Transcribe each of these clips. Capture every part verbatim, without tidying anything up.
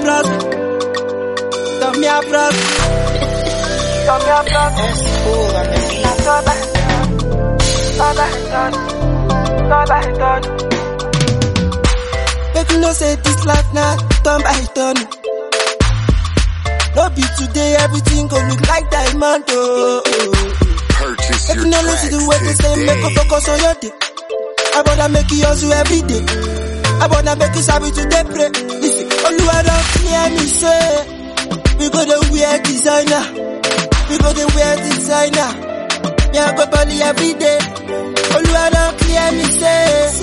prosper. Tell me I prosper. Tell me I prosper. That's all I done. All I done. All I done. Make you know say this life now, turn by turn. No be today, everything go look like diamond, oh. Purchase If your you no listen to the way they tracks say, make you today. focus on your day. I wanna make you hustle every day. I wanna make you sabi to dey pray. Listen, Oluwa don clear me say, we go dey wear designer. We go dey wear designer. Me I go body every day. Oluwa don clear me say,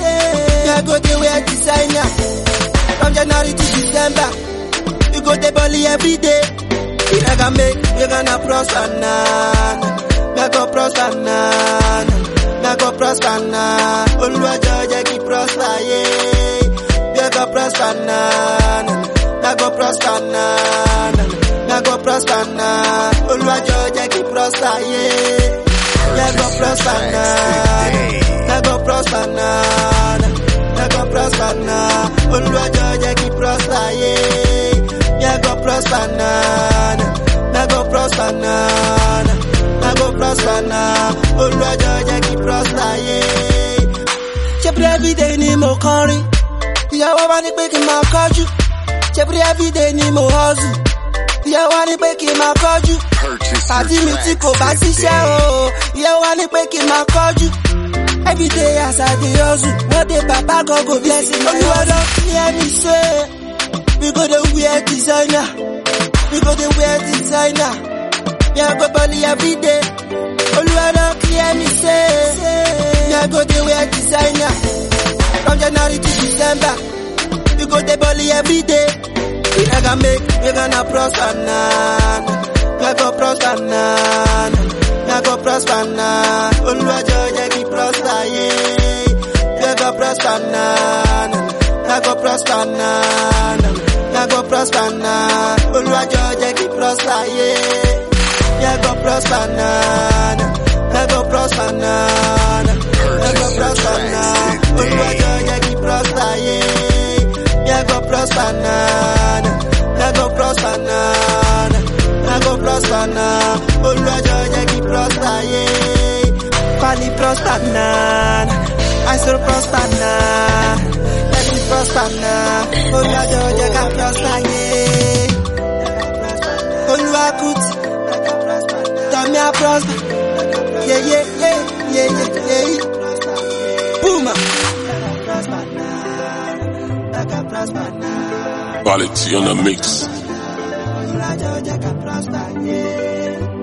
me I go dey wear designer. From January to December, we go dey body every day. We gonna make, we gonna prosper now. Me go prosper now. Me go prosper now. Oluwa Georgia keep prosper, yeah. Me go prosper now. Me go prosper now. Me go prosper now. Oluwa Georgia keep prosper, yeah. Me go prosper now. Me go prosper now. Me go prosper now. Oluwa Georgia keep prosper, yeah. Me go prosper now. Me go prosper now. I go prosper now. Oluwa Georgia keep prosper, yeah. Chepri every day ni mo kọrin. Ìyàwó wa ní pé kí n máa kọjú. Chepri every day ni mo hustle. Ìyàwó wa ní pé kí n máa kọjú. Pàtí mi tí kò bá ṣiṣẹ́ o. Ìyàwó wa ní pé kí n máa kọjú. Every day as I dey hustle, one day Papa God go bless me. Oluwa don clear me say, we go dey wear designer. We go dey wear designer. Me I go body every day. Oluwa don clear me say, me I go dey wear designer. From January to December, we go dey body every day. We gonna make, we gonna prosper now. Me go prosper now. Me go prosper now. Oluwa Georgia keep prosper, yeah. Me go prosper now. Me go prosper now. Me go prosper now. Oluwa Georgia keep prosper, yeah. Me go prosper now. Me go prosper now. Me go prosper now. Oluwa Georgia keep prosper, yeah. Me go prosper now. Me go prosper now. Me go prosper now. Oluwa Georgia keep prosper, yeah. Quali prosper now. I still prosper now. Let me prosper now. Oluwa Georgia can prosper, yeah. Oluwa Kuti. Tell me I prosper. Yeah, yeah, yeah, yeah, yeah, yeah. Boom. Quality on the mix. Oluwa Georgia can prosper, yeah.